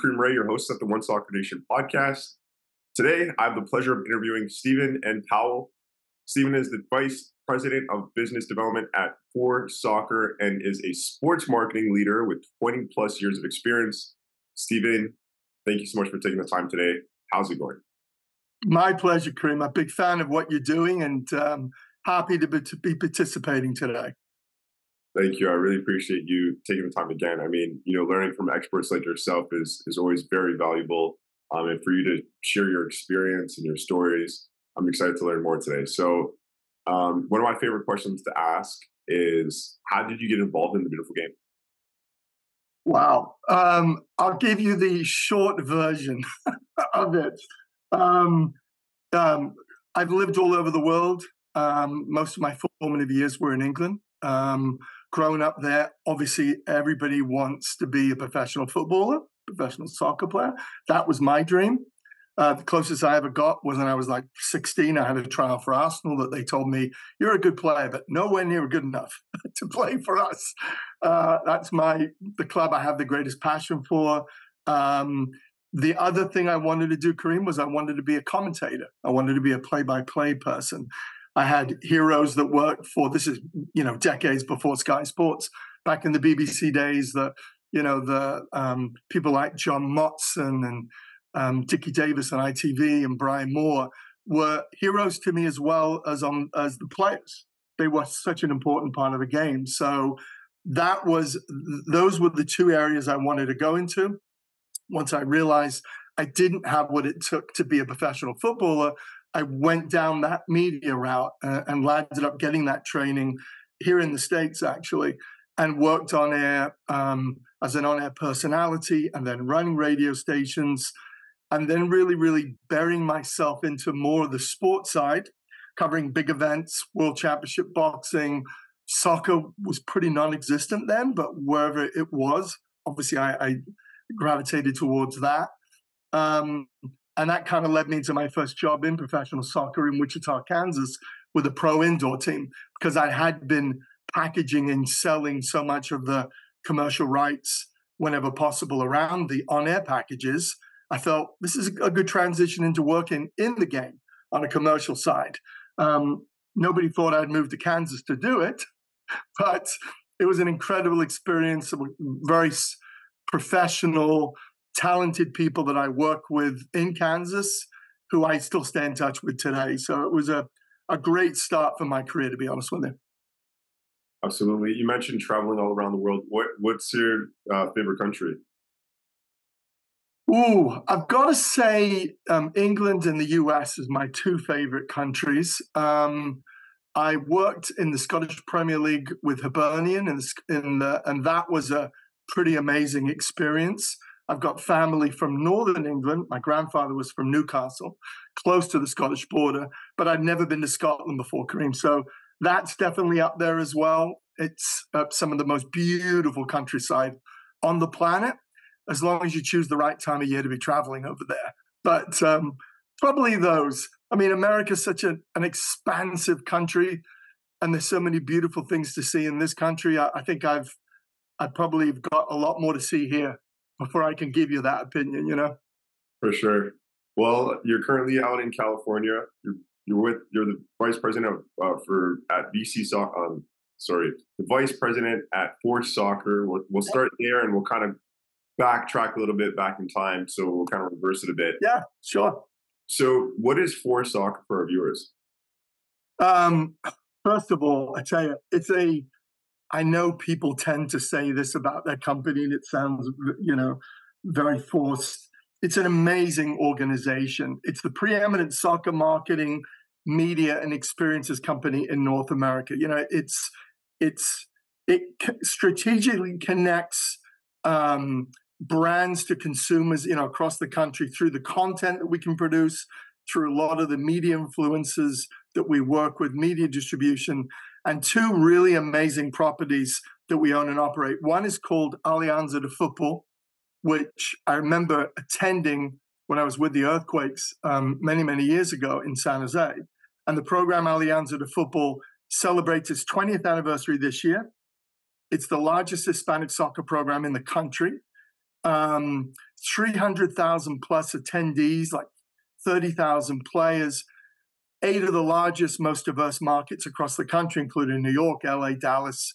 Kareem Ray, your host at the One Soccer Nation podcast. Today, I have the pleasure of interviewing Stephen N. Powell. Stephen is the Vice President of Business Development at Four Soccer and is a sports marketing leader with 20 plus years of experience. Stephen, thank you so much for taking the time today. How's it going? My pleasure, Kareem. I'm a big fan of what you're doing and happy to be participating today. Thank you. I really appreciate you taking the time again. I mean, learning from experts like yourself is always very valuable. And for you to share your experience and your stories, I'm excited to learn more today. So one of my favorite questions to ask is, how did you get involved in the beautiful game? Wow. I'll give you the short version of it. I've lived all over the world. Most of my formative years were in England. Growing up there, obviously everybody wants to be a professional footballer, professional soccer player. That was my dream. The closest I ever got was when I was like 16. I had a trial for Arsenal that they told me, you're a good player, but nowhere near good enough to play for us. That's the club I have the greatest passion for. The other thing I wanted to do, Kareem, was I wanted to be a commentator. I wanted to be a play-by-play person. I had heroes that worked for, this is, decades before Sky Sports, back in the BBC days, the people like John Motson and Dickie Davis on ITV and Brian Moore were heroes to me as well as the players. They were such an important part of the game. So those were the two areas I wanted to go into. Once I realized I didn't have what it took to be a professional footballer, I went down that media route and landed up getting that training here in the States, actually, and worked on air as an on-air personality and then running radio stations and then really, really burying myself into more of the sports side, covering big events, World Championship boxing. Soccer was pretty non-existent then, but wherever it was, obviously I gravitated towards that. And that kind of led me to my first job in professional soccer in Wichita, Kansas, with a pro indoor team, because I had been packaging and selling so much of the commercial rights whenever possible around the on-air packages. I felt this is a good transition into working in the game on a commercial side. Nobody thought I'd move to Kansas to do it, but it was an incredible experience. Very professional, talented people that I work with in Kansas who I still stay in touch with today. So it was a great start for my career, to be honest with you. Absolutely. You mentioned traveling all around the world. What's your favorite country? Ooh, I've got to say England and the US is my two favorite countries. I worked in the Scottish Premier League with Hibernian, and that was a pretty amazing experience. I've got family from Northern England. My grandfather was from Newcastle, close to the Scottish border, but I'd never been to Scotland before, Kareem. So that's definitely up there as well. It's some of the most beautiful countryside on the planet, as long as you choose the right time of year to be traveling over there. But probably those. I mean, America's such an expansive country, and there's so many beautiful things to see in this country. I think I've probably got a lot more to see here before I can give you that opinion, For sure. Well, you're currently out in California. You're the vice president at VC Soccer. The vice president at Four Soccer. We'll start there, and we'll kind of backtrack a little bit back in time. So we'll kind of reverse it a bit. Yeah, sure. So, what is Four Soccer for our viewers? First of all, I tell you, I know people tend to say this about their company, and it sounds, very forced. It's an amazing organization. It's the preeminent soccer marketing, media, and experiences company in North America. It strategically connects brands to consumers, across the country through the content that we can produce, through a lot of the media influencers that we work with, media distribution, and two really amazing properties that we own and operate. One is called Alianza de Football, which I remember attending when I was with the Earthquakes many, many years ago in San Jose. And the program Alianza de Football celebrates its 20th anniversary this year. It's the largest Hispanic soccer program in the country. 300,000 plus attendees, like 30,000 players, 8 of the largest, most diverse markets across the country, including New York, LA, Dallas,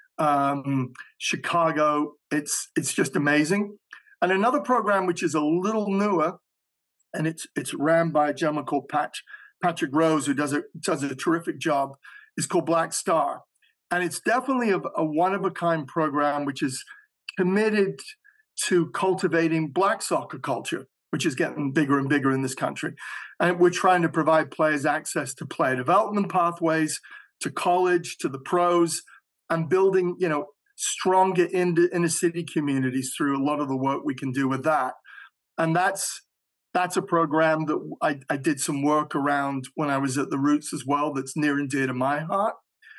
Chicago. It's just amazing. And another program which is a little newer, and it's ran by a gentleman called Patrick Rose, who does a terrific job, is called Black Star. And it's definitely a one-of-a-kind program which is committed to cultivating Black soccer culture, which is getting bigger and bigger in this country. And we're trying to provide players access to player development pathways, to college, to the pros, and building, stronger inner city communities through a lot of the work we can do with that. And that's a program that I did some work around when I was at the Roots as well, that's near and dear to my heart.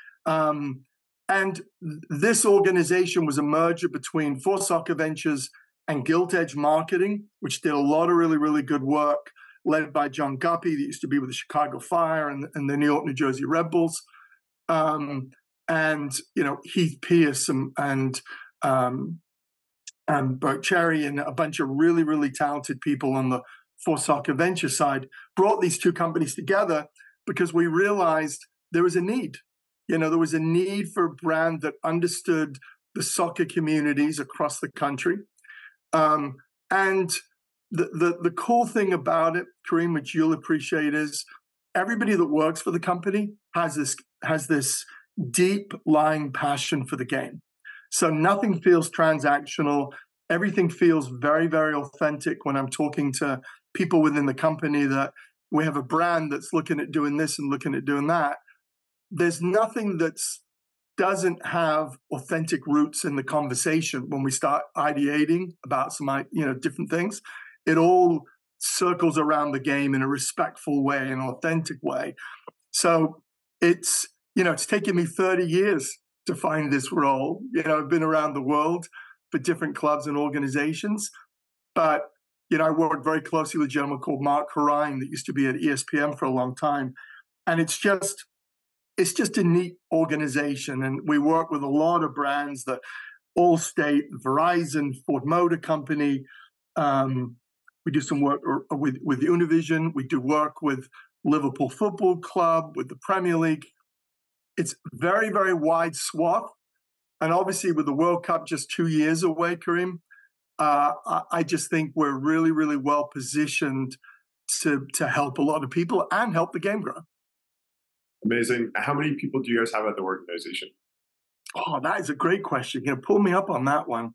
And this organization was a merger between For Soccer Ventures and Gilt Edge Marketing, which did a lot of really, really good work, led by John Guppy, that used to be with the Chicago Fire and the New York, New Jersey Red Bulls. Heath Pierce and Bert Cherry and a bunch of really, really talented people on the For Soccer Venture side brought these two companies together because we realized there was a need. There was a need for a brand that understood the soccer communities across the country. And the cool thing about it, Kareem, which you'll appreciate, is everybody that works for the company has this deep lying passion for the game. So nothing feels transactional. Everything feels very, very authentic when I'm talking to people within the company that we have a brand that's looking at doing this and looking at doing that. There's nothing that doesn't have authentic roots in the conversation when we start ideating about some, different things. It all circles around the game in a respectful way, an authentic way. So it's taken me 30 years to find this role. I've been around the world for different clubs and organizations, but I worked very closely with a gentleman called Mark Harine that used to be at ESPN for a long time, and it's just a neat organization. And we work with a lot of brands, that Allstate, Verizon, Ford Motor Company. We do some work with Univision. We do work with Liverpool Football Club, with the Premier League. It's very, very wide swath. And obviously with the World Cup just 2 years away, Kareem, I just think we're really, really well positioned to help a lot of people and help the game grow. Amazing. How many people do you guys have at the organization? Oh, that is a great question. Pull me up on that one.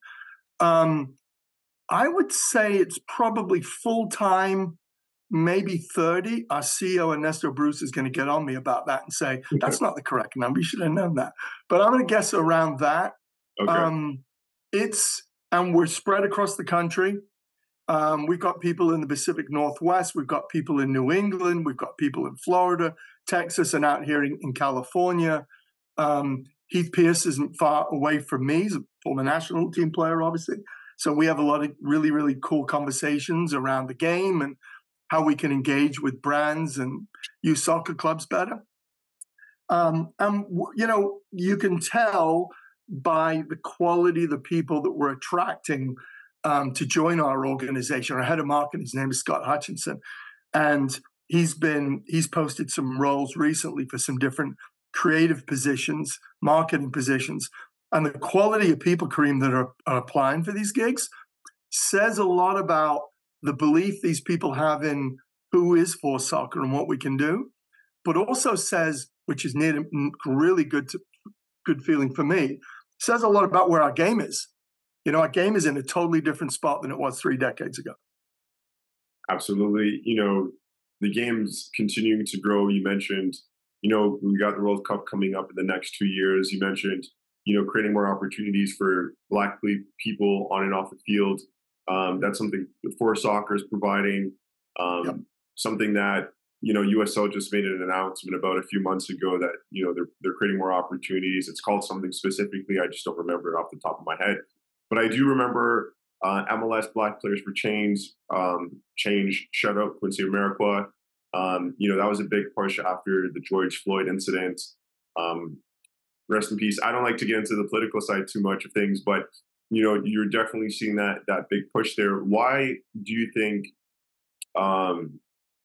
I would say it's probably full-time, maybe 30. Our CEO, Ernesto Bruce, is going to get on me about that and say, that's not the correct number. You should have known that. But I'm going to guess around that. Okay. And we're spread across the country. We've got people in the Pacific Northwest. We've got people in New England. We've got people in Florida, Texas, and out here in California. Heath Pierce isn't far away from me. He's a former national team player, obviously. So we have a lot of really, really cool conversations around the game and how we can engage with brands and use soccer clubs better. You can tell by the quality of the people that we're attracting to join our organization. Our head of marketing, his name is Scott Hutchinson, and he's posted some roles recently for some different creative positions, marketing positions. And the quality of people, Kareem, that are applying for these gigs says a lot about the belief these people have in who is For Soccer and what we can do, but also says, which is really good feeling for me, says a lot about where our game is. Our game is in a totally different spot than it was 3 decades ago. Absolutely. The game's continuing to grow. You mentioned, we got the World Cup coming up in the next 2 years. You mentioned, creating more opportunities for Black people on and off the field. That's something For Soccer is providing. Yep. Something that, USL just made an announcement about a few months ago that, they're creating more opportunities. It's called something specifically. I just don't remember it off the top of my head. But I do remember MLS Black Players for Change, shout out Quincy Amarikwa. That was a big push after the George Floyd incident. Rest in peace. I don't like to get into the political side too much of things, but, you're definitely seeing that big push there. Why do you think, um,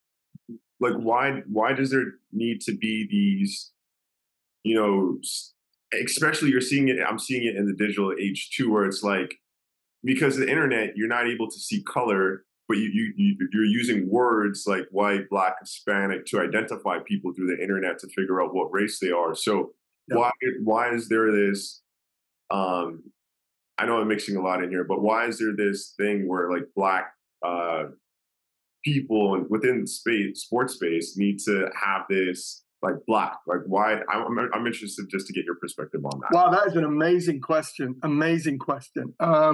why does there need to be these, you know, especially you're seeing it, I'm seeing it in the digital age too, where it's like, because of the internet, you're not able to see color, but you're using words like white, black, Hispanic to identify people through the internet to figure out what race they are. So Yeah. why is there this? Um, I know I'm mixing a lot in here, but why is there this thing where like black uh, people within space, sports space, need to have this like black? Like why? I'm interested just to get your perspective on that. Wow, that is an amazing question. Amazing question.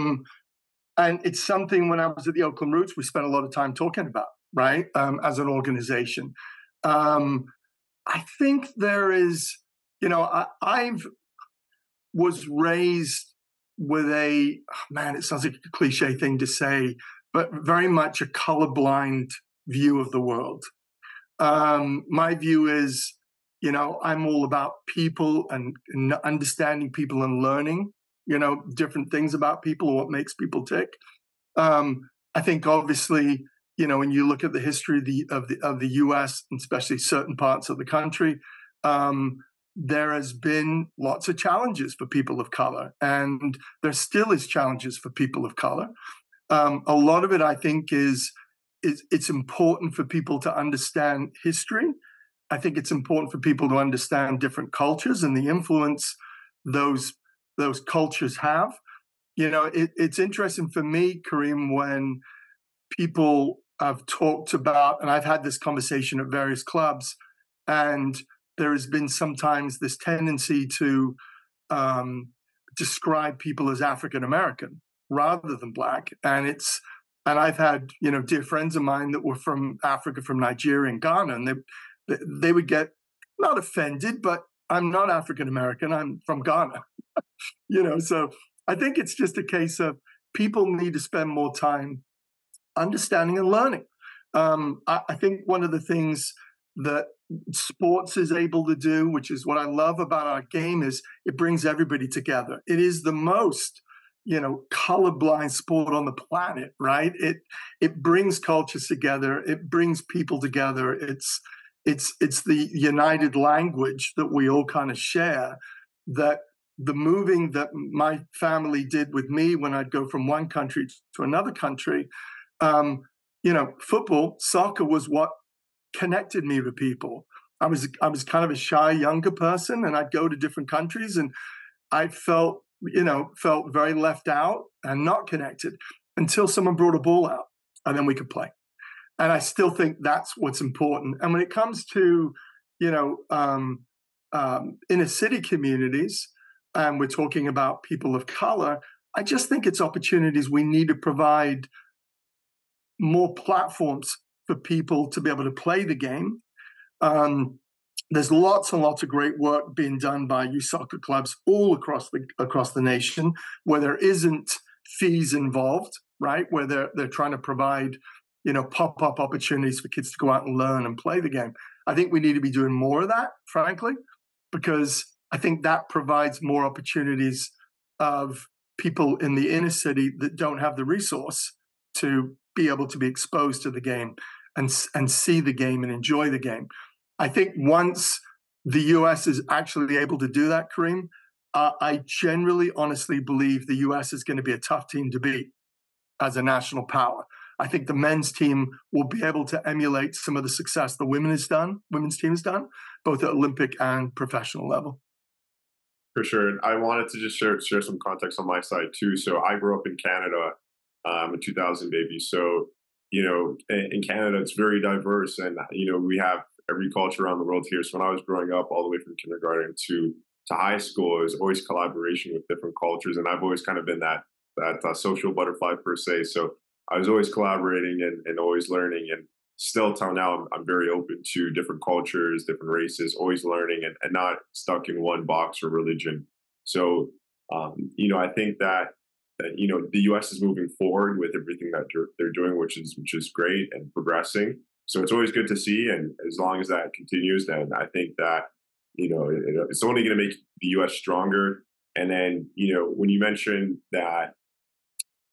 And it's something when I was at the Oakland Roots, we spent a lot of time talking about, right? As an organization. Um, I think there is, I've was raised with man, it sounds like a cliche thing to say, but very much a colorblind view of the world. My view is, I'm all about people and understanding people and learning, different things about people or what makes people tick. I think obviously, when you look at the history of the U.S., and especially certain parts of the country, there has been lots of challenges for people of color, and there still is challenges for people of color. A lot of it, I think, is it's important for people to understand history. I think it's important for people to understand different cultures and the influence those cultures have. It's interesting for me, Kareem, when people have talked about, and I've had this conversation at various clubs, and there has been sometimes this tendency to describe people as African American rather than black, and I've had dear friends of mine that were from Africa, from Nigeria and Ghana, and they would get not offended, but I'm not African American, I'm from Ghana. So I think it's just a case of people need to spend more time understanding and learning. I think one of the things that sports is able to do, which is what I love about our game, is it brings everybody together. It is the most, colorblind sport on the planet, right? It brings cultures together. It brings people together. It's the united language that we all kind of share. That the moving that my family did with me when I'd go from one country to another country, football, soccer was what connected me with people. I was kind of a shy younger person, and I'd go to different countries, and I felt very left out and not connected until someone brought a ball out, and then we could play. And I still think that's what's important. And when it comes to inner city communities, and we're talking about people of color, I just think it's opportunities we need to provide more platforms for people to be able to play the game. There's lots and lots of great work being done by youth soccer clubs all across the nation, where there isn't fees involved, right? Where they're trying to provide pop-up opportunities for kids to go out and learn and play the game. I think we need to be doing more of that, frankly, because I think that provides more opportunities of people in the inner city that don't have the resource to be able to be exposed to the game and see the game and enjoy the game. I think once the US is actually able to do that, Kareem, I generally, honestly believe the US is going to be a tough team to beat as a national power. I think the men's team will be able to emulate some of the success the women's team has done, both at Olympic and professional level. For sure. I wanted to just share some context on my side too. So I grew up in Canada, a 2000 baby. So, in Canada, it's very diverse, and, we have every culture around the world here. So when I was growing up, all the way from kindergarten to high school, it was always collaboration with different cultures. And I've always kind of been that social butterfly per se. So I was always collaborating and always learning. And still till now, I'm very open to different cultures, different races, always learning and not stuck in one box or religion. So, I think that the U.S. is moving forward with everything that they're doing, which is great and progressing. So it's always good to see, and as long as that continues, then I think that it's only going to make the U.S. stronger. And then when you mentioned that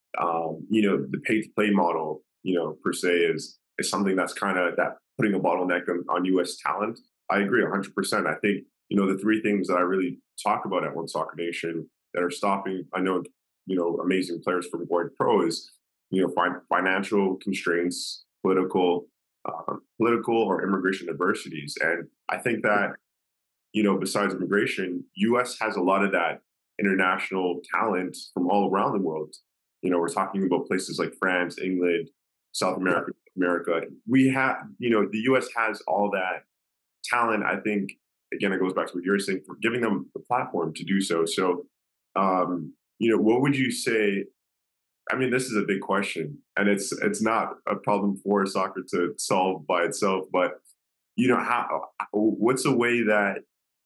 The pay to play model, per se is something that's kind of that putting a bottleneck on U.S. talent. I agree 100%. I think, the three things that I really talk about at One Soccer Nation that are stopping, I know, amazing players from going pro is, financial constraints, political or immigration adversities. And I think that, besides immigration, U.S. has a lot of that international talent from all around the world. We're talking about places like France, England, South America, America. We have, the U.S. has all that talent. I think, again, it goes back to what you're saying, for giving them the platform to do so. So, what would you say? I mean, this is a big question, and it's not a problem for soccer to solve by itself. But what's a way that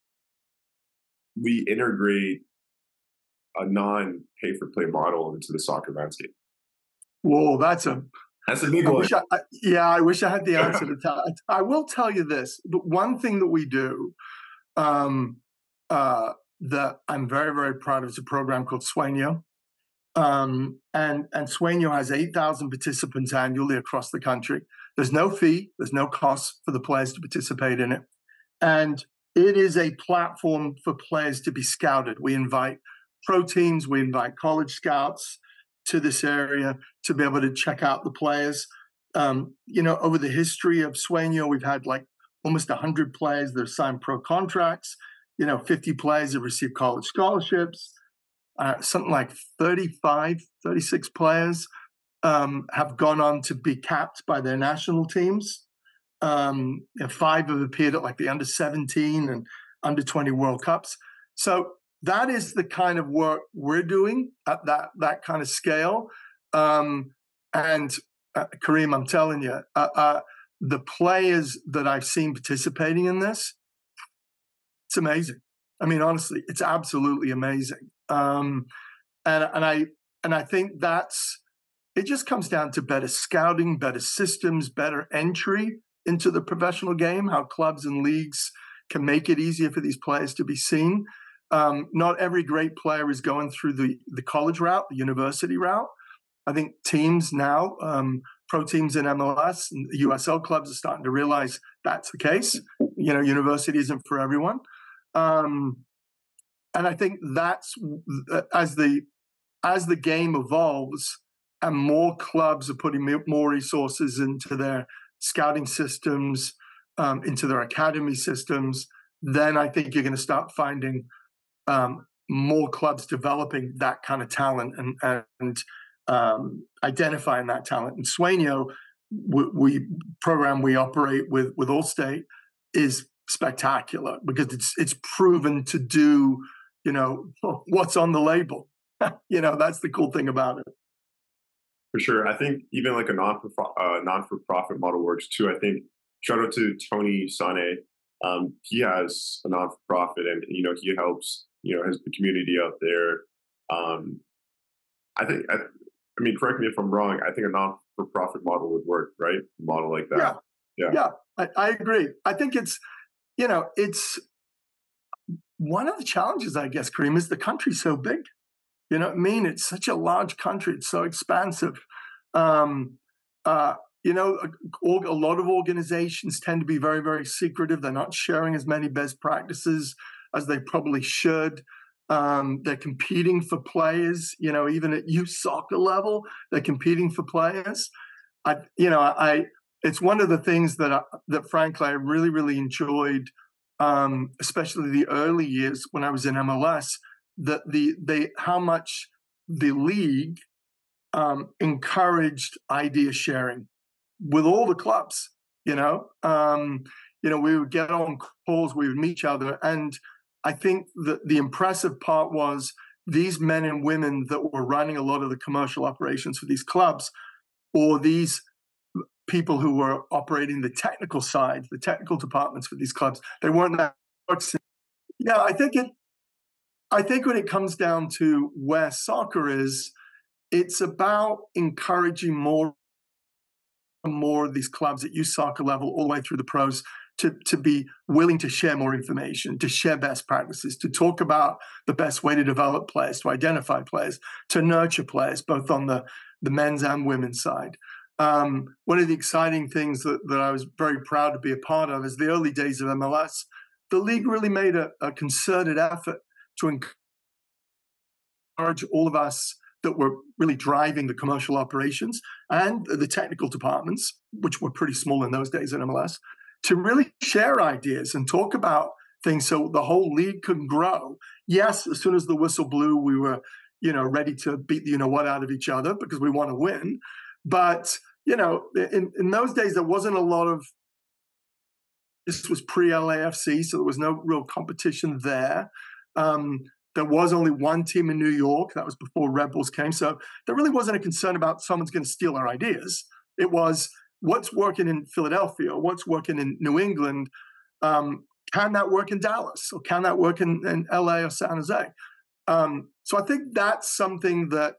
we integrate a non-pay for play model into the soccer landscape? Whoa, that's a big one. I wish I had the answer to that. I will tell you this: the one thing that we do that I'm very, very proud of is a program called Sueño. And Sueño has 8,000 participants annually across the country. There's no fee, there's no cost for the players to participate in it. And it is a platform for players to be scouted. We invite pro teams, we invite college scouts to this area to be able to check out the players. Over the history of Sueño, we've had like almost 100 players that have signed pro contracts. 50 players have received college scholarships. Something like 36 players have gone on to be capped by their national teams. 5 have appeared at like the under 17 and under 20 World Cups. So that is the kind of work we're doing at that kind of scale. And Kareem, I'm telling you, the players that I've seen participating in this, it's amazing. I mean, honestly, it's absolutely amazing. And I think it just comes down to better scouting, better systems, better entry into the professional game, how clubs and leagues can make it easier for these players to be seen. Not every great player is going through the college route, the university route. I think teams now, pro teams in MLS and the USL clubs are starting to realize that's the case. University isn't for everyone. And I think that's as the game evolves and more clubs are putting more resources into their scouting systems, into their academy systems, then I think you're going to start finding more clubs developing that kind of talent and identifying that talent. And Sueño, program we operate with Allstate is spectacular because it's proven to do what's on the label. That's the cool thing about it. For sure. I think even like a non-for-profit model works too. I think shout out to Tony Sane. He has a non-for-profit and, he helps, the community out there. I mean, correct me if I'm wrong. I think a non-for-profit model would work, right? A model like that. Yeah. I agree. I think it's one of the challenges, I guess, Kareem, is the country's so big. You know what I mean? It's such a large country. It's so expansive. A lot of organizations tend to be very, very secretive. They're not sharing as many best practices as they probably should. They're competing for players, even at youth soccer level, they're competing for players. It's one of the things that frankly, I really, really enjoyed, especially the early years when I was in MLS, that how much the league encouraged idea sharing with all the clubs. We would get on calls, we would meet each other, and I think that the impressive part was these men and women that were running a lot of the commercial operations for these clubs, or these people who were operating the technical side, the technical departments for these clubs, they weren't that. Yeah, I think when it comes down to where soccer is, it's about encouraging more and more of these clubs at youth soccer level all the way through the pros to be willing to share more information, to share best practices, to talk about the best way to develop players, to identify players, to nurture players, both on the men's and women's side. One of the exciting things that I was very proud to be a part of is the early days of MLS. The league really made a concerted effort to encourage all of us that were really driving the commercial operations and the technical departments, which were pretty small in those days in MLS, to really share ideas and talk about things so the whole league could grow. Yes, as soon as the whistle blew, we were, ready to beat the you-know-what out of each other because we want to win. But, in those days, there wasn't a lot of, this was pre-LAFC, so there was no real competition there. There was only one team in New York. That was before Red Bulls came. So there really wasn't a concern about someone's going to steal our ideas. It was what's working in Philadelphia, what's working in New England. Can that work in Dallas? Or can that work in LA or San Jose? So I think that's something that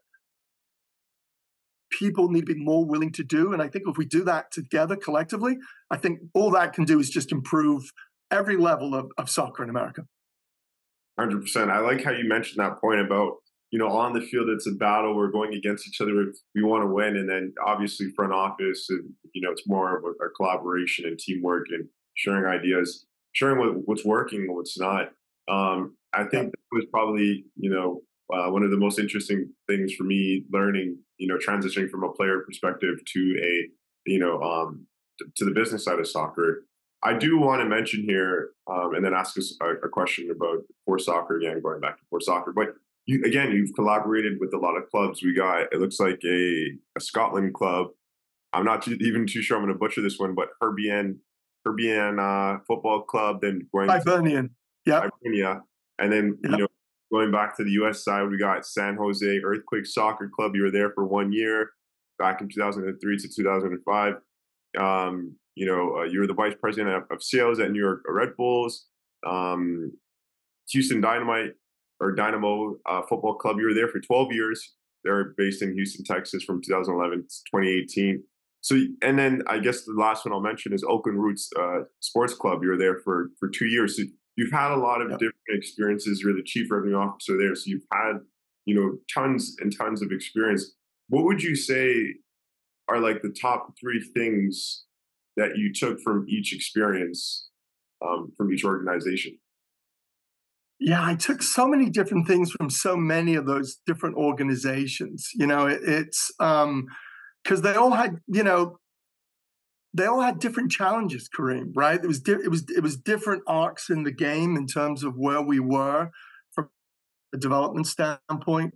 people need to be more willing to do. And I think if we do that together collectively, I think all that can do is just improve every level of soccer in America. 100%. I like how you mentioned that point about, on the field, it's a battle. We're going against each other if we want to win. And then obviously front office, and, it's more of a collaboration and teamwork and sharing ideas, sharing what's working and what's not. I think that was probably, one of the most interesting things for me learning, transitioning from a player perspective to to the business side of soccer. I do want to mention here, and then ask us a question about ForSoccer again, going back to ForSoccer. But you've collaborated with a lot of clubs. We got, it looks like a Scotland club. I'm not even too sure I'm going to butcher this one, but Hibernian Football Club. Then going Hibernian, yeah, and then going back to the U.S. side, we got San Jose Earthquake Soccer Club. You were there for 1 year, back in 2003 to 2005. You were the vice president of sales at New York Red Bulls. Houston Dynamo Football Club. You were there for 12 years. They're based in Houston, Texas, from 2011 to 2018. So, and then I guess the last one I'll mention is Oakland Roots Sports Club. You were there for 2 years. So you've had a lot of different experiences. You're the chief revenue officer there, so you've had tons and tons of experience. What would you say are like the top 3 things that you took from each experience, from each organization? Yeah, I took so many different things from so many of those different organizations. It's because they all had, different challenges, Kareem, right? It was different arcs in the game in terms of where we were from a development standpoint.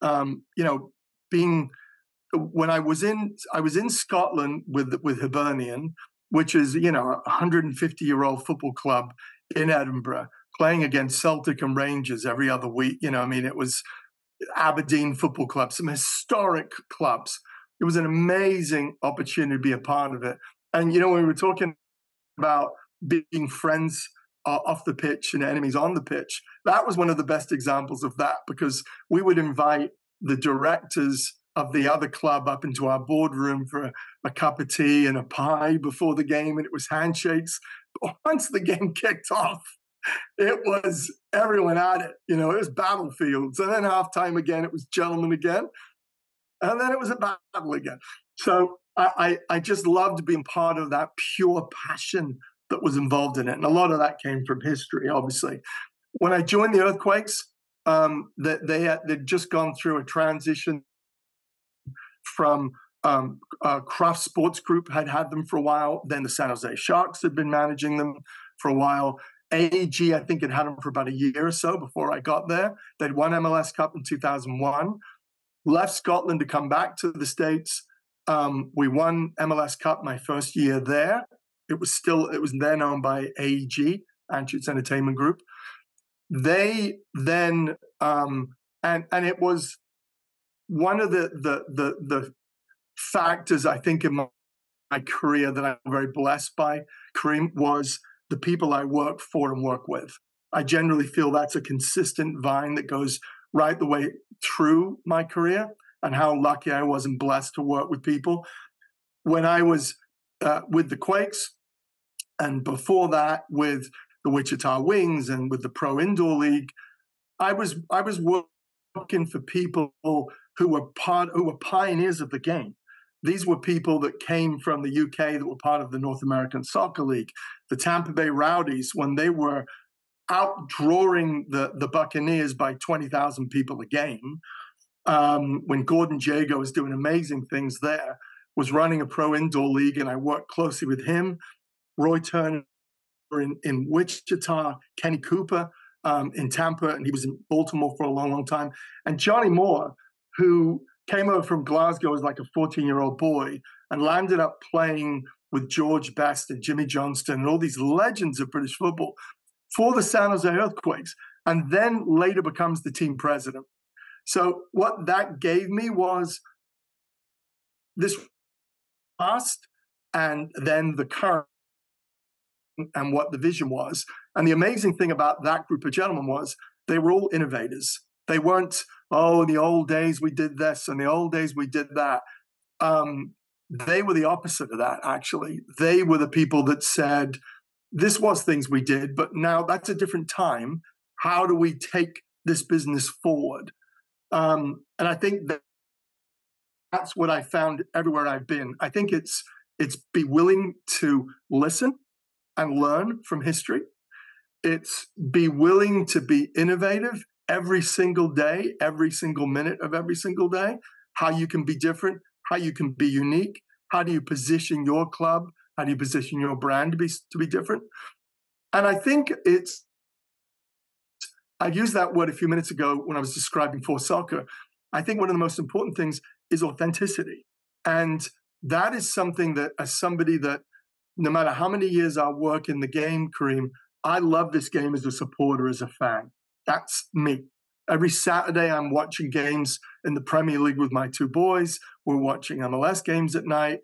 When I was in Scotland with Hibernian, which is, a 150-year-old football club in Edinburgh, playing against Celtic and Rangers every other week. It was Aberdeen Football Club, some historic clubs. It was an amazing opportunity to be a part of it. And, when we were talking about being friends off the pitch and enemies on the pitch, that was one of the best examples of that, because we would invite the directors of the other club up into our boardroom for a cup of tea and a pie before the game, and it was handshakes. But once the game kicked off, it was everyone at it. It was battlefields. And then halftime again, it was gentlemen again. And then it was a battle again. So I just loved being part of that pure passion that was involved in it. And a lot of that came from history, obviously. When I joined the Earthquakes, they'd just gone through a transition from Kraft Sports Group had them for a while. Then the San Jose Sharks had been managing them for a while. AEG, I think, had them for about a year or so before I got there. They'd won MLS Cup in 2001, left Scotland to come back to the States. We won MLS Cup my first year there. It was then owned by AEG, Anschutz Entertainment Group. They then, and it was one of the factors, I think, in my career that I'm very blessed by, Kareem, was the people I work for and work with. I generally feel that's a consistent vine that goes right the way through my career, and how lucky I was and blessed to work with people. When I was with the Quakes, and before that with the Wichita Wings and with the Pro Indoor League, I was working for people who were pioneers of the game. These were people that came from the UK that were part of the North American Soccer League, the Tampa Bay Rowdies, when they were outdrawing the Buccaneers by 20,000 people a game. When Gordon Jago was doing amazing things there, was running a pro indoor league, and I worked closely with him, Roy Turner in Wichita, Kenny Cooper in Tampa, and he was in Baltimore for a long, long time, and Johnny Moore, who came over from Glasgow as like a 14-year-old boy and landed up playing with George Best and Jimmy Johnston and all these legends of British football for the San Jose Earthquakes, and then later becomes the team president. So what that gave me was this past and then the current and what the vision was. And the amazing thing about that group of gentlemen was they were all innovators. They weren't, oh, in the old days we did this, and the old days we did that. They were the opposite of that, actually. They were the people that said, this was things we did, but now that's a different time. How do we take this business forward? And I think that's what I found everywhere I've been. I think it's be willing to listen and learn from history. It's be willing to be innovative every single day, every single minute of every single day, how you can be different, how you can be unique, how do you position your club, how do you position your brand to be different. And I think I used that word a few minutes ago when I was describing For Soccer. I think one of the most important things is authenticity. And that is something that, as somebody that, no matter how many years I work in the game, Kareem, I love this game as a supporter, as a fan. That's me. Every Saturday, I'm watching games in the Premier League with my two boys. We're watching MLS games at night.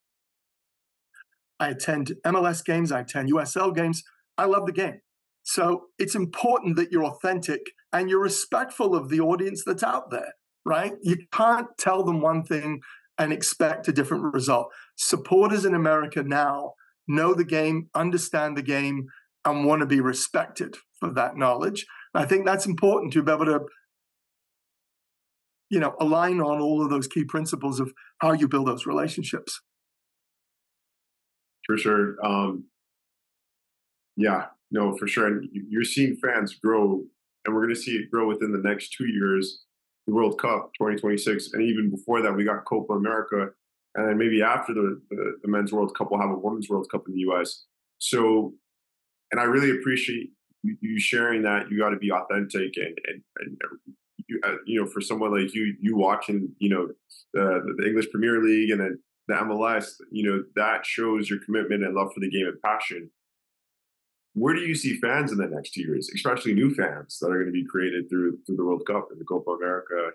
I attend MLS games. I attend USL games. I love the game. So it's important that you're authentic and you're respectful of the audience that's out there, right? You can't tell them one thing and expect a different result. Supporters in America now know the game, understand the game, and want to be respected for that knowledge. I think that's important to be able to, align on all of those key principles of how you build those relationships. For sure. Yeah, no, for sure. And you're seeing fans grow, and we're going to see it grow within the next 2 years, the World Cup 2026. And even before that, we got Copa America. And then maybe after the Men's World Cup, we'll have a Women's World Cup in the U.S. So, and I really appreciate you sharing that. You got to be authentic, and for someone like you watching, the English Premier League and then the MLS, that shows your commitment and love for the game and passion. Where do you see fans in the next 2 years, especially new fans that are going to be created through the World Cup and the Copa America?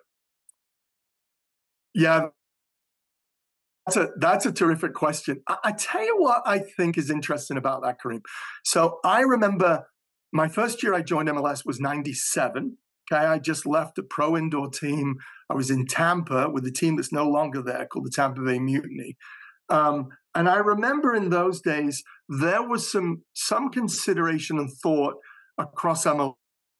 Yeah, that's a terrific question. I tell you what I think is interesting about that, Kareem. So I remember my first year I joined MLS was 97. Okay, I just left a pro indoor team. I was in Tampa with a team that's no longer there called the Tampa Bay Mutiny. And I remember in those days, there was some consideration and thought across MLS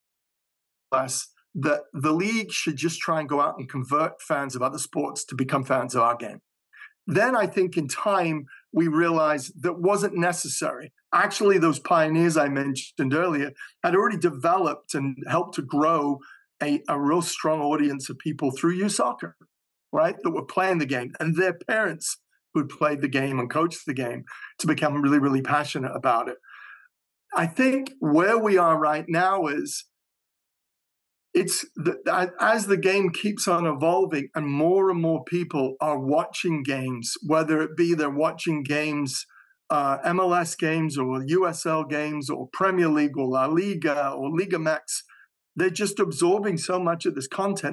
that the league should just try and go out and convert fans of other sports to become fans of our game. Then I think in time, we realized that wasn't necessary. Actually, those pioneers I mentioned earlier had already developed and helped to grow a real strong audience of people through youth soccer, right, that were playing the game, and their parents who'd played the game and coached the game to become really, really passionate about it. I think where we are right now is as the game keeps on evolving and more people are watching games, whether it be they're watching games, MLS games or USL games or Premier League or La Liga or Liga MX, they're just absorbing so much of this content.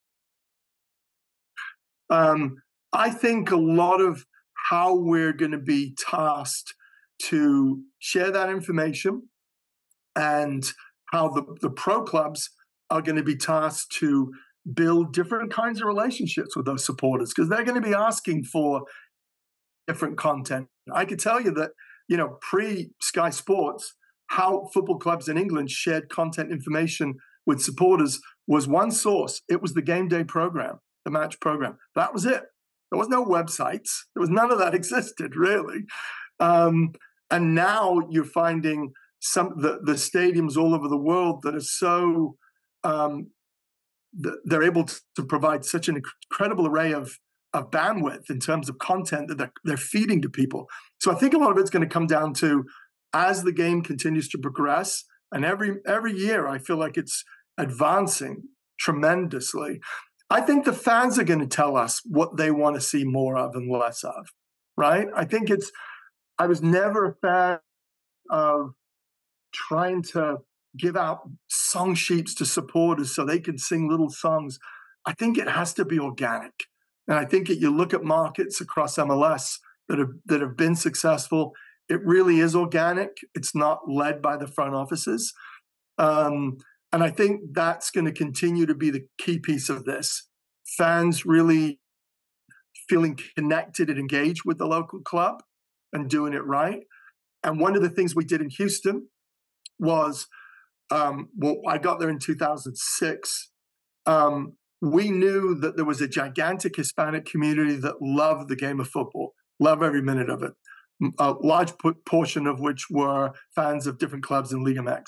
I think a lot of how we're going to be tasked to share that information and how the pro clubs are going to be tasked to build different kinds of relationships with those supporters because they're going to be asking for different content. I could tell you that pre-Sky Sports, how football clubs in England shared content information with supporters was one source. It was the game day program, the match program. That was it. There was no websites. There was none of that existed, really. And now you're finding the stadiums all over the world that are so they're able to provide such an incredible array of bandwidth in terms of content that they're feeding to people. So I think a lot of it's going to come down to, as the game continues to progress, and every year I feel like it's advancing tremendously. I think the fans are going to tell us what they want to see more of and less of, right? I was never a fan of trying to give out song sheets to supporters so they can sing little songs. I think it has to be organic. And I think that you look at markets across MLS that have been successful, it really is organic. It's not led by the front offices. And I think that's going to continue to be the key piece of this. Fans really feeling connected and engaged with the local club and doing it right. And one of the things we did in Houston was, I got there in 2006. We knew that there was a gigantic Hispanic community that loved the game of football, loved every minute of it. A large portion of which were fans of different clubs in Liga MX.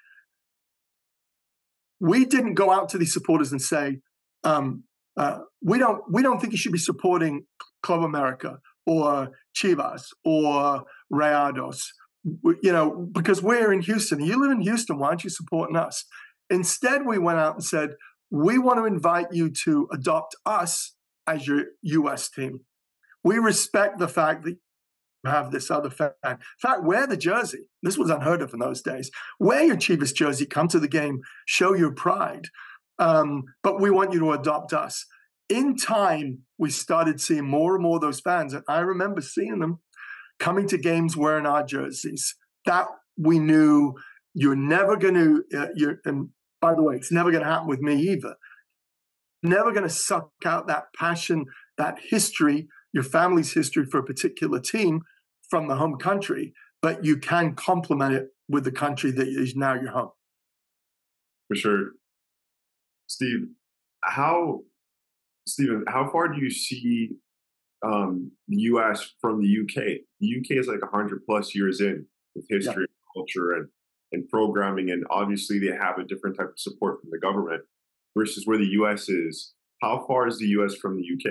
We didn't go out to these supporters and say, we don't think you should be supporting Club America or Chivas or Rayados, because we're in Houston. You live in Houston, why aren't you supporting us? Instead, we went out and said, we want to invite you to adopt us as your U.S. team. We respect the fact that you have this other fan. In fact, wear the jersey. This was unheard of in those days. Wear your Chivas jersey, come to the game, show your pride. But we want you to adopt us. In time, we started seeing more and more of those fans. And I remember seeing them coming to games wearing our jerseys. That we knew you're never going to, and by the way, it's never going to happen with me either. Never going to suck out that passion, that history, your family's history for a particular team from the home country, but you can complement it with the country that is now your home. For sure. Steven, how far do you see the U.S. from the U.K.? The U.K. is like 100+ years in with history, culture, and programming, and obviously they have a different type of support from the government versus where the U.S. is. How far is the U.S. from the U.K.?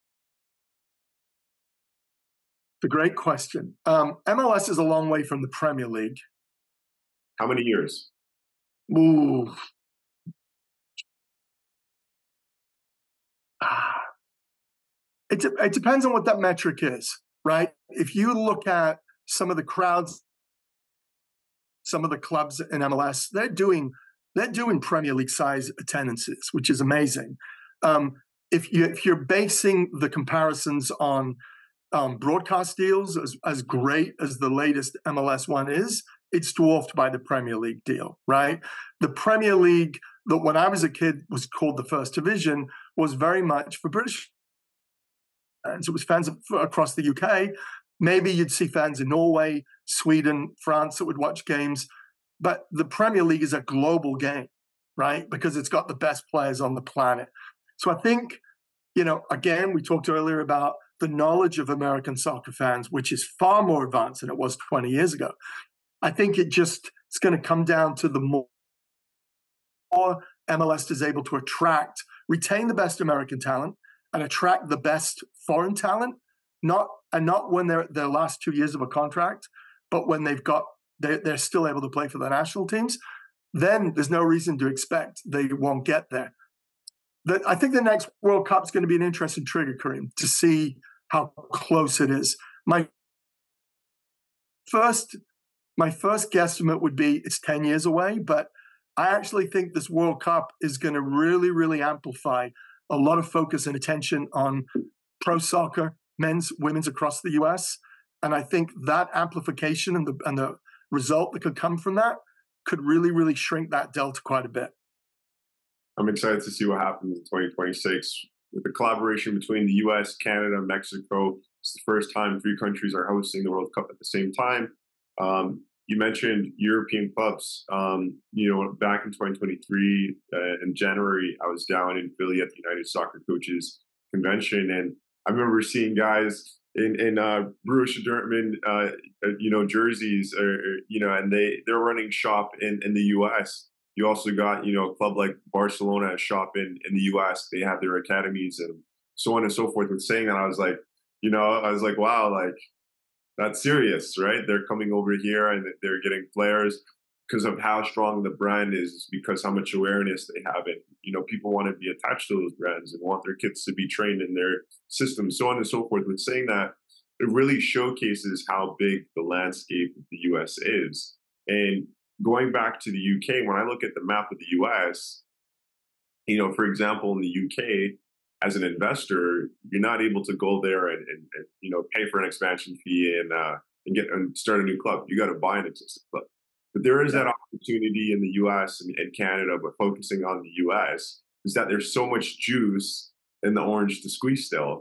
It's a great question. MLS is a long way from the Premier League. How many years? Ooh. It depends on what that metric is, right? If you look at some of the crowds, some of the clubs in MLS, they're doing Premier League size attendances, which is amazing. If you're basing the comparisons on broadcast deals, as great as the latest MLS one is, it's dwarfed by the Premier League deal, right? The Premier League, that when I was a kid was called the First Division, was very much for British fans. It was fans across the UK. Maybe you'd see fans in Norway, Sweden, France that would watch games. But the Premier League is a global game, right? Because it's got the best players on the planet. So I think, again, we talked earlier about the knowledge of American soccer fans, which is far more advanced than it was 20 years ago. I think it's going to come down to the more MLS is able to retain the best American talent and attract the best foreign talent, not when they're their last 2 years of a contract, but when they're still able to play for their national teams. Then there's no reason to expect they won't get there. I think the next World Cup is going to be an interesting trigger, Kareem, to see how close it is. My first guesstimate would be it's 10 years away, but I actually think this World Cup is going to really, really amplify a lot of focus and attention on pro soccer, men's, women's across the US. And I think that amplification and the result that could come from that could really, really shrink that delta quite a bit. I'm excited to see what happens in 2026 with the collaboration between the US, Canada, Mexico, It's the first time three countries are hosting the World Cup at the same time. You mentioned European clubs. Back in 2023, in January, I was down in Philly at the United Soccer Coaches Convention, and I remember seeing guys in Borussia Dortmund, jerseys, and they're running shop in the U.S. You also got a club like Barcelona, a shop in the U.S. They have their academies and so on and so forth. And saying that, I was like, wow, like that's serious, right? They're coming over here and they're getting players because of how strong the brand is, because how much awareness they have. And, people want to be attached to those brands and want their kids to be trained in their system, so on and so forth. With saying that, it really showcases how big the landscape of the US is. And going back to the UK, when I look at the map of the US, for example, in the UK, as an investor, you're not able to go there and pay for an expansion fee and start a new club. You got to buy an existing club. But there is that opportunity in the US and Canada, but focusing on the US, is that there's so much juice in the orange to squeeze still,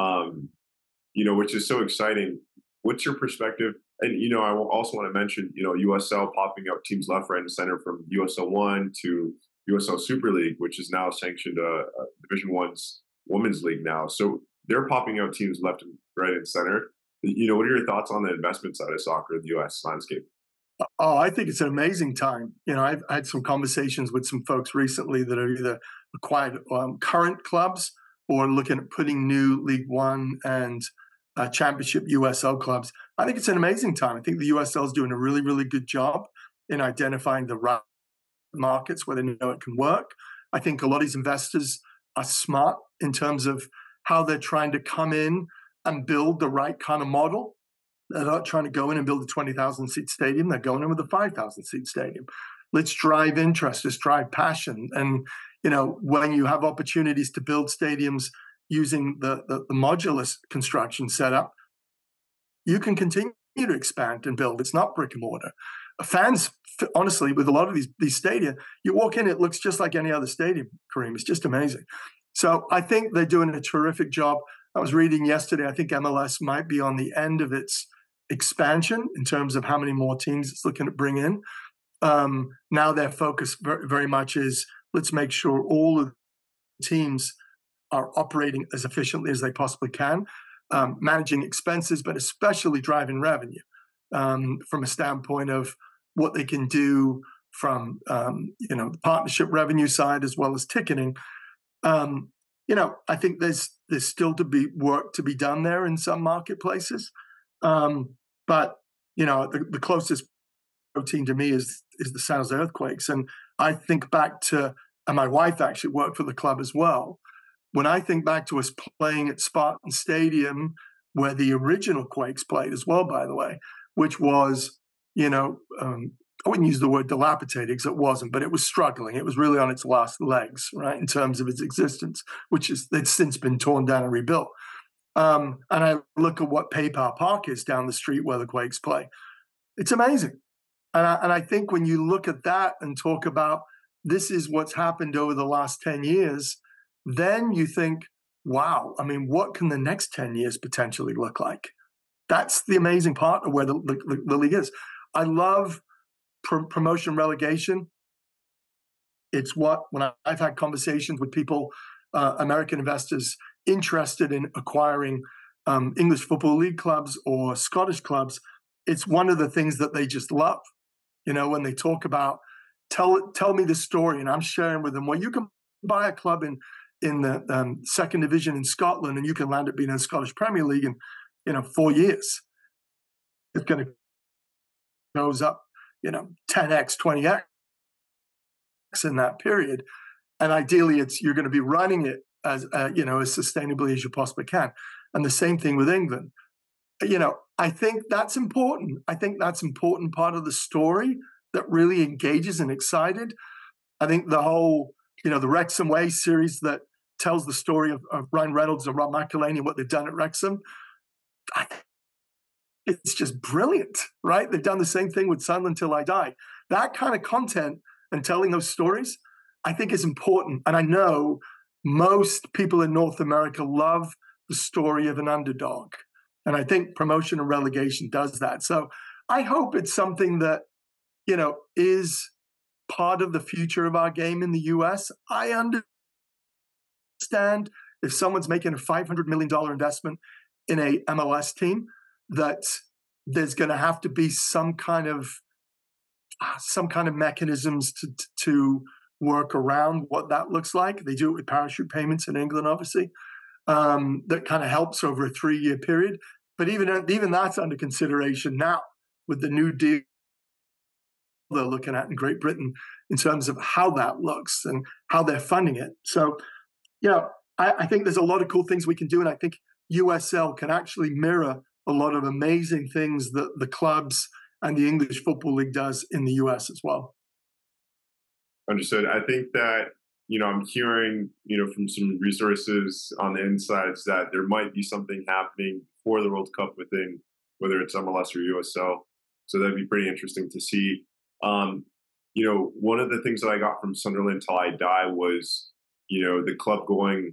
which is so exciting. What's your perspective? And, I also want to mention, USL popping up teams left, right, and center, from USL 1 to USL Super League, which is now sanctioned Division One's women's league now. So they're popping out teams left and right and center. What are your thoughts on the investment side of soccer in the US landscape? Oh, I think it's an amazing time. I've had some conversations with some folks recently that are either acquired current clubs or looking at putting new League One and Championship USL clubs. I think it's an amazing time. I think the USL is doing a really, really good job in identifying the right markets where they know it can work. I think a lot of these investors are smart in terms of how they're trying to come in and build the right kind of model. They're not trying to go in and build a 20,000 seat stadium. They're going in with a 5,000 seat stadium. Let's drive interest, let's drive passion. And, when you have opportunities to build stadiums using the modular construction setup, you can continue to expand and build. It's not brick and mortar. Fans, honestly, with a lot of these stadia, you walk in, it looks just like any other stadium, Kareem. It's just amazing. So I think they're doing a terrific job. I was reading yesterday, I think MLS might be on the end of its expansion in terms of how many more teams it's looking to bring in. Now their focus very, very much is, let's make sure all of the teams are operating as efficiently as they possibly can, managing expenses, but especially driving revenue from a standpoint of what they can do from the partnership revenue side as well as ticketing. I think there's still to be work to be done there in some marketplaces. But the closest protein to me is the San Jose Earthquakes. And I think back to, and my wife actually worked for the club as well. When I think back to us playing at Spartan Stadium, where the original Quakes played as well, by the way, which was, I wouldn't use the word dilapidated because it wasn't, but it was struggling. It was really on its last legs, right, in terms of its existence, it's since been torn down and rebuilt. And I look at what PayPal Park is down the street where the Quakes play. It's amazing. And I think when you look at that and talk about this is what's happened over the last 10 years, then you think, wow, what can the next 10 years potentially look like? That's the amazing part of where the league is. I love promotion relegation. It's when I've had conversations with people, American investors interested in acquiring English Football League clubs or Scottish clubs, it's one of the things that they just love. When they talk about, tell me the story, and I'm sharing with them, well, you can buy a club in the second division in Scotland, and you can land up being in the Scottish Premier League in 4 years. It's going to goes up, 10x, 20x in that period. And ideally, you're going to be running it as sustainably as you possibly can. And the same thing with England. I think that's important. I think that's important part of the story that really engages and excited. I think the whole, the Wrexham Way series that tells the story of Ryan Reynolds and Rob McElhenney and what they've done at Wrexham, it's just brilliant, right? They've done the same thing with Sunderland Till I Die. That kind of content and telling those stories, I think is important. And I know most people in North America love the story of an underdog. And I think promotion and relegation does that. So I hope it's something that, is part of the future of our game in the US. I understand if someone's making a $500 million investment in a MLS team, that there's going to have to be some kind of mechanisms to work around what that looks like. They do it with parachute payments in England, obviously, that kind of helps over a 3-year period. But even that's under consideration now with the new deal they're looking at in Great Britain in terms of how that looks and how they're funding it. So, I think there's a lot of cool things we can do, and I think USL can actually mirror a lot of amazing things that the clubs and the English Football League does in the US as well. Understood. I think that, I'm hearing, from some resources on the insides that there might be something happening for the World Cup within, whether it's MLS or USL. So that'd be pretty interesting to see. One of the things that I got from Sunderland Till I Die was, the club going,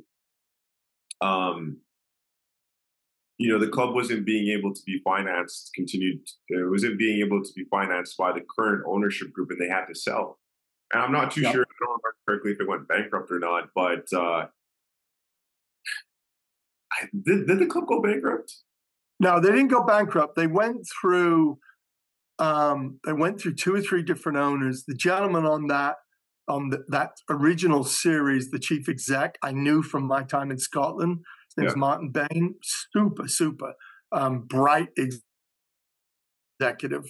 the club wasn't being able to be financed, it wasn't being able to be financed by the current ownership group, and they had to sell. And I'm not too sure, I don't remember correctly if it went bankrupt or not, but did the club go bankrupt? No, they didn't go bankrupt. They went through 2 or 3 different owners. The gentleman on that original series, the chief exec, I knew from my time in Scotland. His name's Martin Bain. Super bright executive.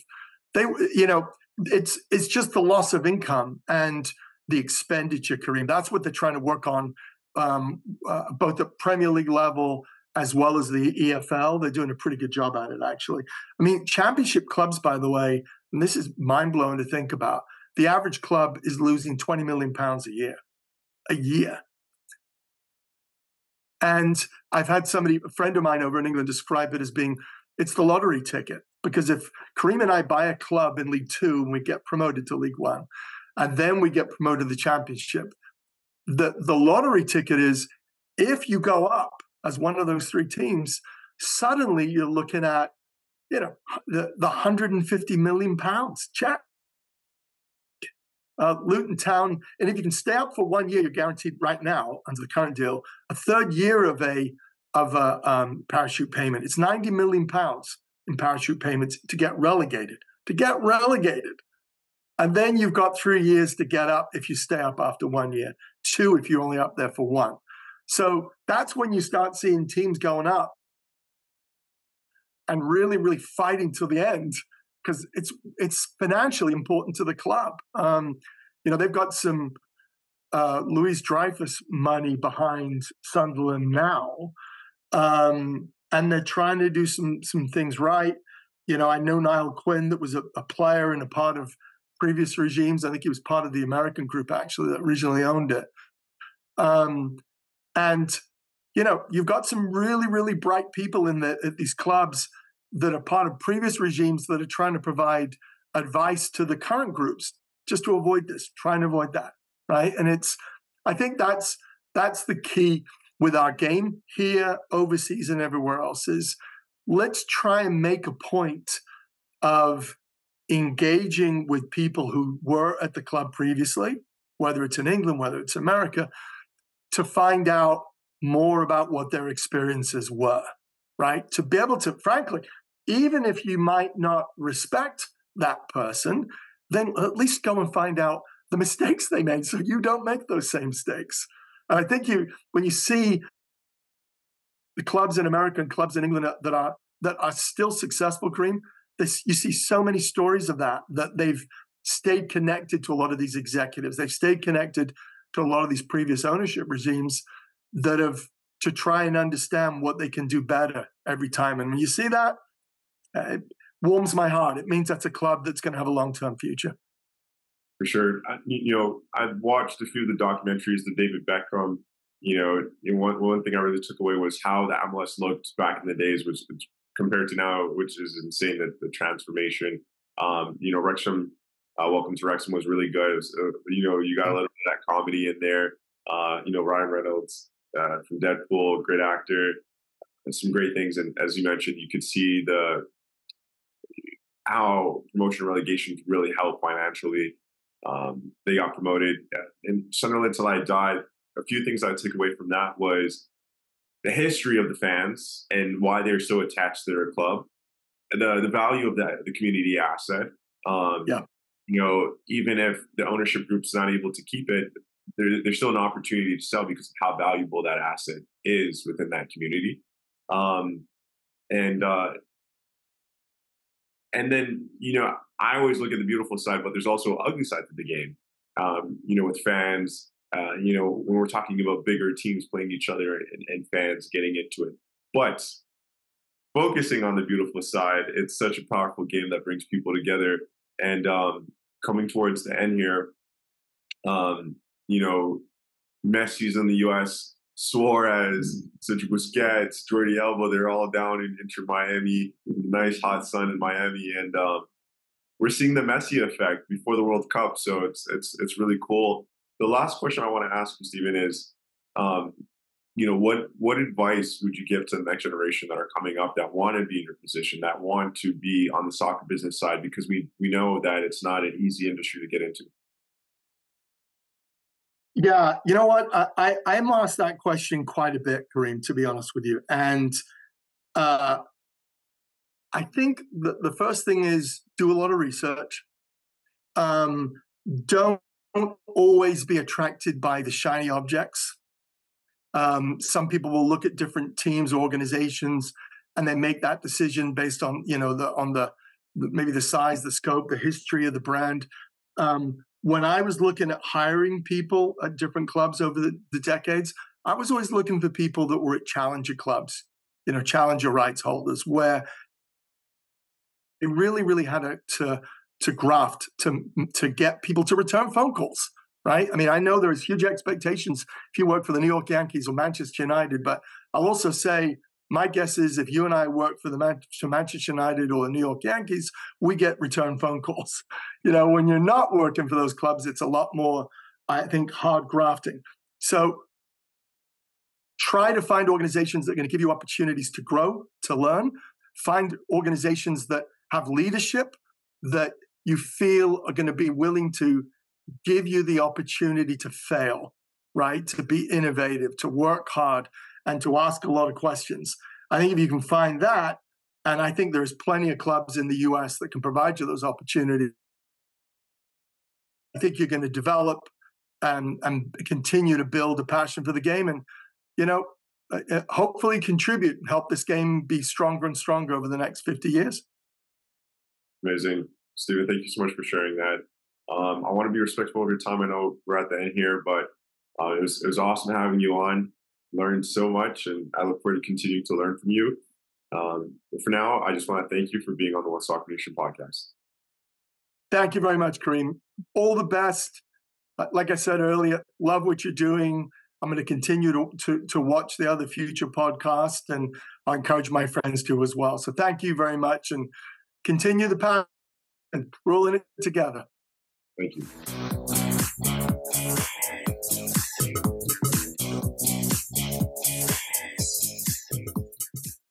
It's just the loss of income and the expenditure, Kareem. That's what they're trying to work on, both at Premier League level as well as the EFL. They're doing a pretty good job at it, actually. I mean, championship clubs, by the way, and this is mind-blowing to think about, the average club is losing £20 million a year. And I've had a friend of mine over in England, describe it as it's the lottery ticket. Because if Kareem and I buy a club in League Two and we get promoted to League One, and then we get promoted to the Championship, the lottery ticket is, if you go up as one of those 3 teams, suddenly you're looking at, the £150 million check. Luton Town, and if you can stay up for 1 year, you're guaranteed right now under the current deal a 3rd year of a parachute payment. It's £90 million in parachute payments to get relegated. And then you've got 3 years to get up if you stay up after 1 year, 2 if you're only up there for 1. So that's when you start seeing teams going up and really, really fighting till the end, because it's financially important to the club. They've got some Louis Dreyfus money behind Sunderland now, and they're trying to do some things right. I know Niall Quinn, that was a player and a part of previous regimes. I think he was part of the American group, actually, that originally owned it. You've got some really, really bright people at these clubs that are part of previous regimes that are trying to provide advice to the current groups just to avoid this, trying to avoid that, right? And I think that's the key with our game here, overseas, and everywhere else, is let's try and make a point of engaging with people who were at the club previously, whether it's in England, whether it's America, to find out more about what their experiences were, right? To be able to, frankly, even if you might not respect that person, then at least go and find out the mistakes they made so you don't make those same mistakes. And I think when you see the clubs in America and clubs in England that are still successful, Kareem, you see so many stories of that they've stayed connected to a lot of these executives. They've stayed connected to a lot of these previous ownership regimes that have to try and understand what they can do better every time. And when you see that, it warms my heart. It means that's a club that's going to have a long-term future. For sure. I've watched a few of the documentaries, the David Beckham. One thing I really took away was how the MLS looked back in the days, which compared to now, which is insane, that the transformation. Wrexham, Welcome to Wrexham was really good. It was, you got a little bit of that comedy in there. Ryan Reynolds from Deadpool, great actor. some great things. And as you mentioned, you could see how promotion and relegation could really help financially. They got promoted in Sunderland till I died. A few things I took away from that was the history of the fans and why they're so attached to their club, the value of the community asset. Yeah. Even if the ownership group's not able to keep it, there's still an opportunity to sell because of how valuable that asset is within that community. And then, I always look at the beautiful side, but there's also an ugly side to the game. With fans, when we're talking about bigger teams playing each other and fans getting into it. But focusing on the beautiful side, it's such a powerful game that brings people together. And coming towards the end here, Messi's in the U.S., Suarez, Sergio Busquets, Jordi Alba, they're all down in Inter Miami, nice hot sun in Miami. And we're seeing the Messi effect before the World Cup. So it's really cool. The last question I want to ask you, Stephen, is, what advice would you give to the next generation that are coming up that want to be in your position, that want to be on the soccer business side? Because we know that it's not an easy industry to get into. Yeah, you know what? I'm asked that question quite a bit, Kareem, to be honest with you. And I think the first thing is do a lot of research. Don't always be attracted by the shiny objects. Some people will look at different teams, organizations, and they make that decision based on maybe the size, the scope, the history of the brand. When I was looking at hiring people at different clubs over the decades, I was always looking for people that were at challenger clubs, challenger rights holders, where they really, really had to graft to get people to return phone calls, right? I mean, I know there's huge expectations if you work for the New York Yankees or Manchester United, but I'll also say my guess is if you and I work for the Manchester United or the New York Yankees, we get return phone calls. When you're not working for those clubs, it's a lot more, I think, hard grafting. So try to find organizations that are going to give you opportunities to grow, to learn. Find organizations that have leadership that you feel are going to be willing to give you the opportunity to fail, right? To be innovative, to work hard, and to ask a lot of questions. I think if you can find that, and I think there's plenty of clubs in the US that can provide you those opportunities, I think you're going to develop and continue to build a passion for the game and, hopefully contribute and help this game be stronger and stronger over the next 50 years. Amazing. Stephen, thank you so much for sharing that. I want to be respectful of your time. I know we're at the end here, but it was awesome having you on. Learned so much, and I look forward to continuing to learn from you. For now, I just want to thank you for being on the One Soccer Nation podcast. Thank you very much, Kareem. All the best. Like I said earlier, love what you're doing. I'm going to continue to watch the other future podcasts, and I encourage my friends to as well. So thank you very much, and continue the path and rolling it together. Thank you.